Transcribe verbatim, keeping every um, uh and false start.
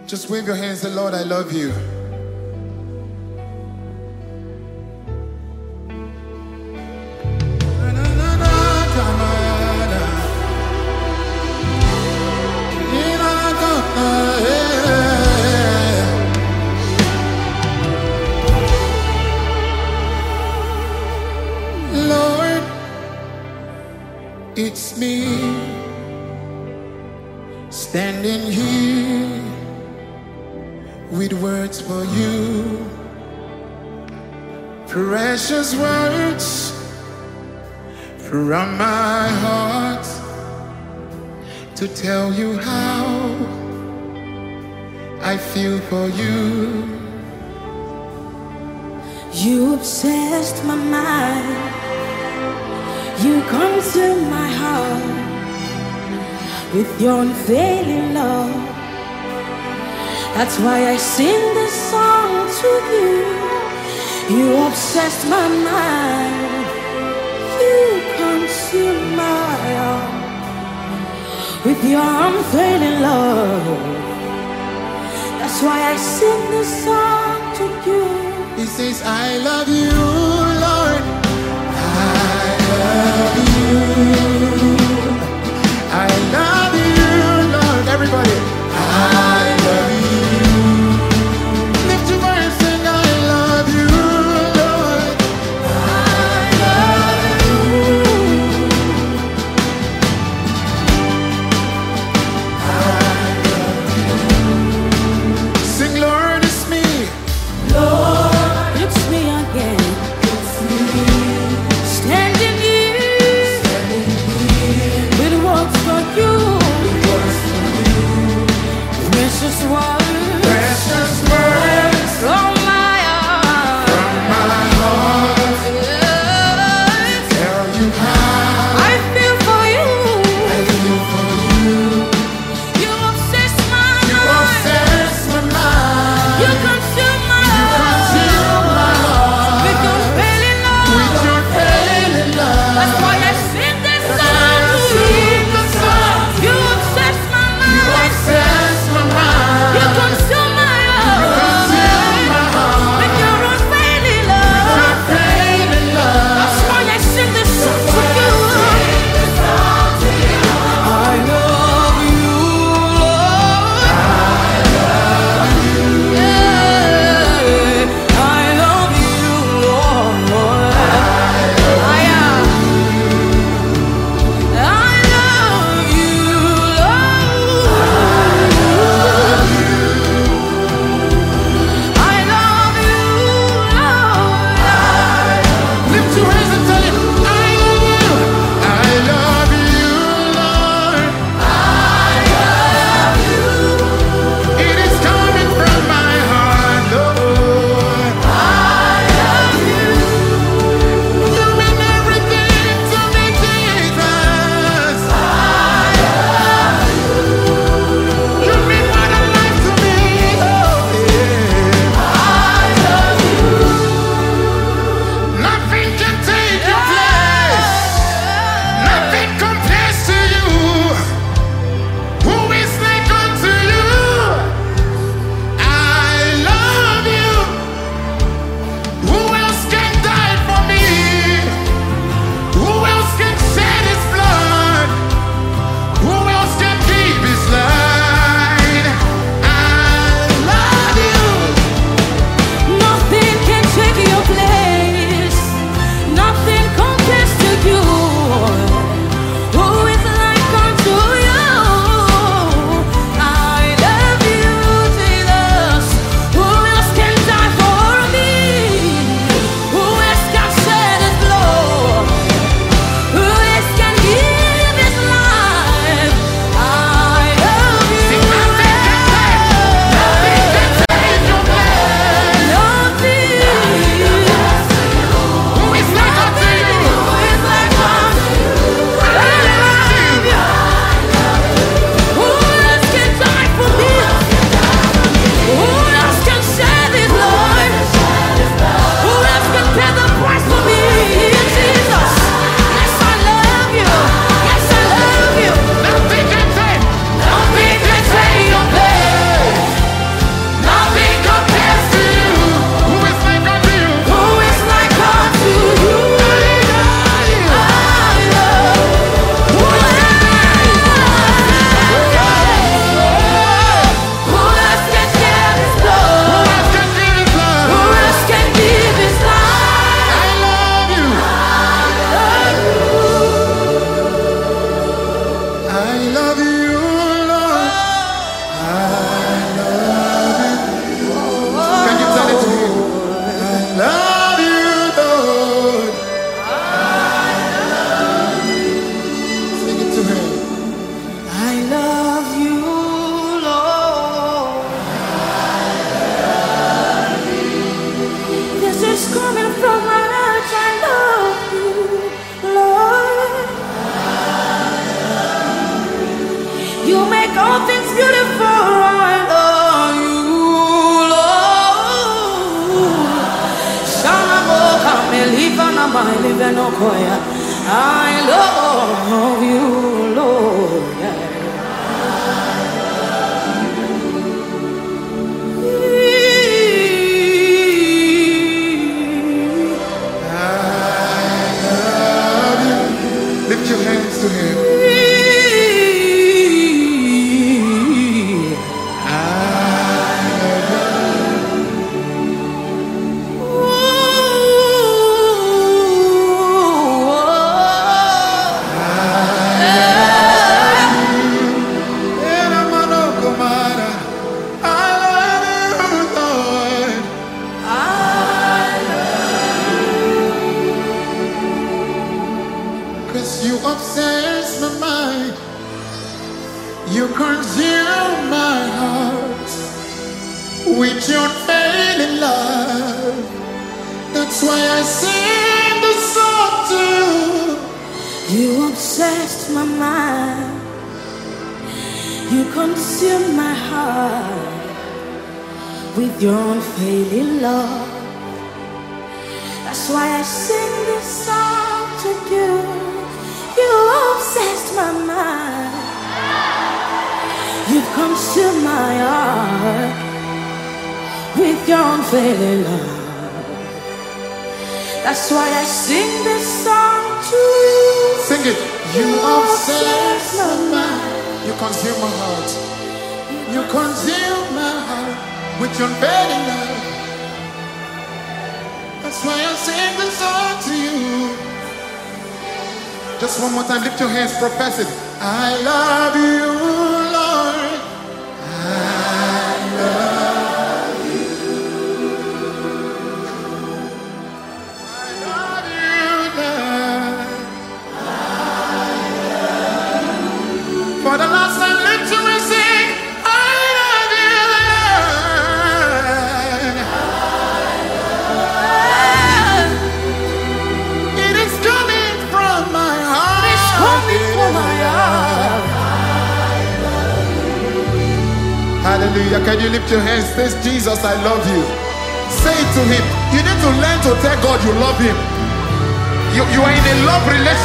Just wave your hands, say, Lord, I love you. Lord, it's me standing here with words for you, precious words from my heart to tell you how I feel for you. You obsessed my mind, you consume my heart with your unfailing love. That's why I sing this song to you. You obsessed my mind, you consume my heart with your unfailing love. That's why I sing this song to you. He says, I love you, Lord. I love you. I love you, Lord. Everybody, I love you. Lift your voice and I love you, Lord. I love you. I love you. Sing, Lord, it's me. Lord, it's me again. I love you, Lord. Lift your hands to him. You obsess my mind, you consume my heart with your unfailing love. That's why I sing this song to you. You obsessed my mind, you consume my heart with your unfailing love. That's why I sing this song to you. You obsessed my mind, you consumed my heart with your unfailing love. That's why I sing this song to you. Sing it. You, you obsess my mind, you consume my heart, you consume my heart with your unfailing love. That's why I sing this song to you. Just one more time, lift your hands, profess it. I love you, Lord. I love you. I love you, Lord. I love you. For the last time, lift your hands, sing. I love you, Lord. I love you. It is coming from my Hallelujah. Can you lift your hands? Say, Jesus, I love you. Say it to him. You need to learn to tell God you love him. You, you are in a love relationship.